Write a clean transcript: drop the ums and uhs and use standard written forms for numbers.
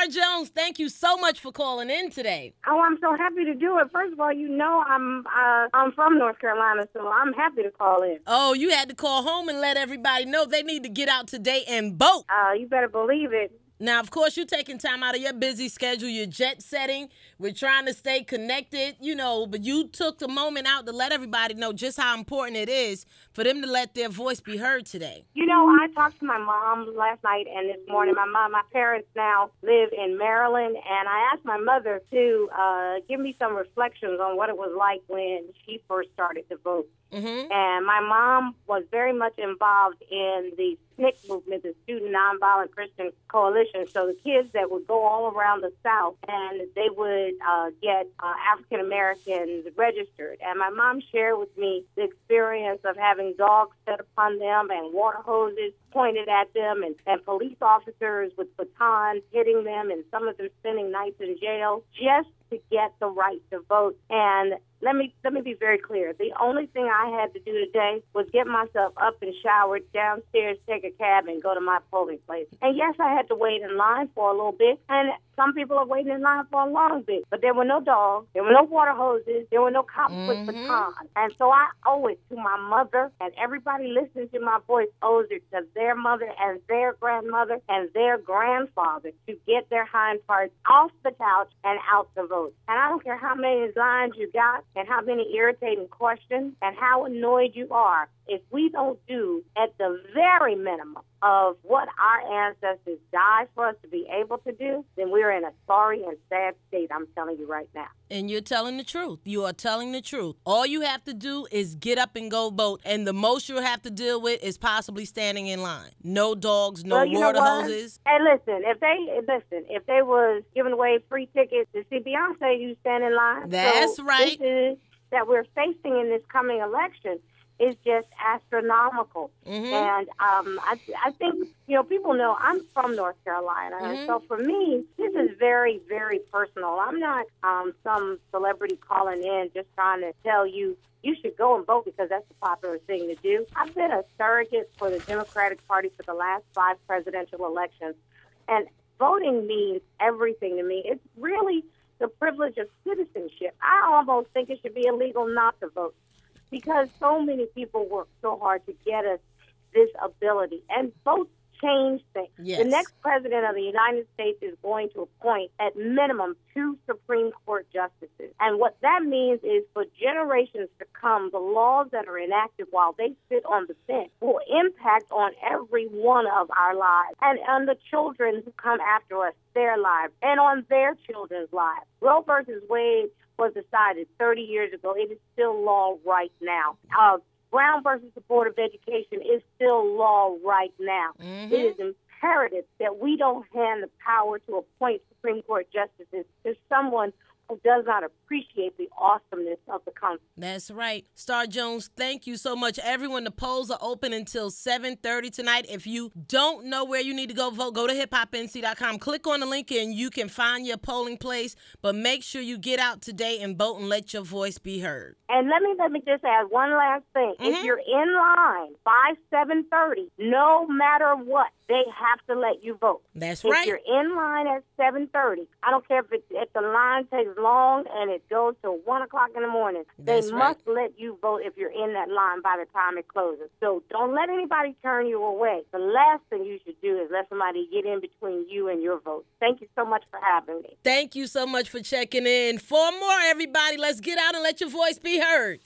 Star Jones, thank you so much for calling in today. Oh, I'm so happy to do it. First of all, I'm from North Carolina, so I'm happy to call in. Oh, you had to call home and let everybody know they need to get out today and vote. You better believe it. Now, of course, you're taking time out of your busy schedule, you're jet setting. We're trying to stay connected, but you took the moment out to let everybody know just how important it is for them to let their voice be heard today. I talked to my mom last night and this morning. My parents now live in Maryland, and I asked my mother to give me some reflections on what it was like when she first started to vote. Mm-hmm. And my mom was very much involved in the SNCC movement, the Student Nonviolent Christian Coalition. So the kids that would go all around the South and they would get African Americans registered. And my mom shared with me the experience of having dogs set upon them and water hoses pointed at them and police officers with batons hitting them and some of them spending nights in jail just to get the right to vote. And let me be very clear. The only thing I had to do today was get myself up and showered, downstairs, take a cab, and go to my polling place. And yes, I had to wait in line for a little bit, and some people are waiting in line for a long bit. But there were no dogs, there were no water hoses, there were no cops with batons. And so I owe it to my mother, and everybody listening to my voice owes it to their mother and their grandmother and their grandfather to get their hind parts off the couch and out to vote. And I don't care how many lines you got and how many irritating questions and how annoyed you are. If we don't do at the very minimum of what our ancestors died for us to be able to do, then we're in a sorry and sad state, I'm telling you right now. And you're telling the truth. You are telling the truth. All you have to do is get up and go vote. And the most you'll have to deal with is possibly standing in line. No dogs, no water hoses. Hey, listen, if they was giving away free tickets to see Beyonce, you stand in line. That's right. This is that we're facing in this coming election is just astronomical. Mm-hmm. And I think, people know I'm from North Carolina. Mm-hmm. And so for me, this is very, very personal. I'm not some celebrity calling in just trying to tell you should go and vote because that's the popular thing to do. I've been a surrogate for the Democratic Party for the last 5 presidential elections. And voting means everything to me. It's really the privilege of citizenship. I almost think it should be illegal not to vote, because so many people work so hard to get us this ability. And votes change things. Yes. The next president of the United States is going to appoint, at minimum, 2 Supreme Court justices. And what that means is for generations to come, the laws that are enacted while they sit on the bench will impact on every one of our lives and on the children who come after us, their lives, and on their children's lives. Roe versus Wade was decided 30 years ago. It is still law right now. Brown versus the Board of Education is still law right now. Mm-hmm. It is imperative that we don't hand the power to appoint Supreme Court justices to someone who does not appreciate the awesomeness of the country. That's right. Star Jones, thank you so much. Everyone, the polls are open until 7:30 tonight. If you don't know where you need to go vote, go to hiphopnc.com. Click on the link and you can find your polling place. But make sure you get out today and vote and let your voice be heard. And let me just add one last thing. Mm-hmm. If you're in line by 7:30, no matter what, they have to let you vote. That's if right. If you're in line at 7:30, I don't care if the line takes long and it goes till 1 o'clock in the morning. That's they must let you vote if you're in that line by the time it closes. So don't let anybody turn you away. The last thing you should do is let somebody get in between you and your vote. Thank you so much for having me. Thank you so much for checking in. For more, everybody, let's get out and let your voice be heard.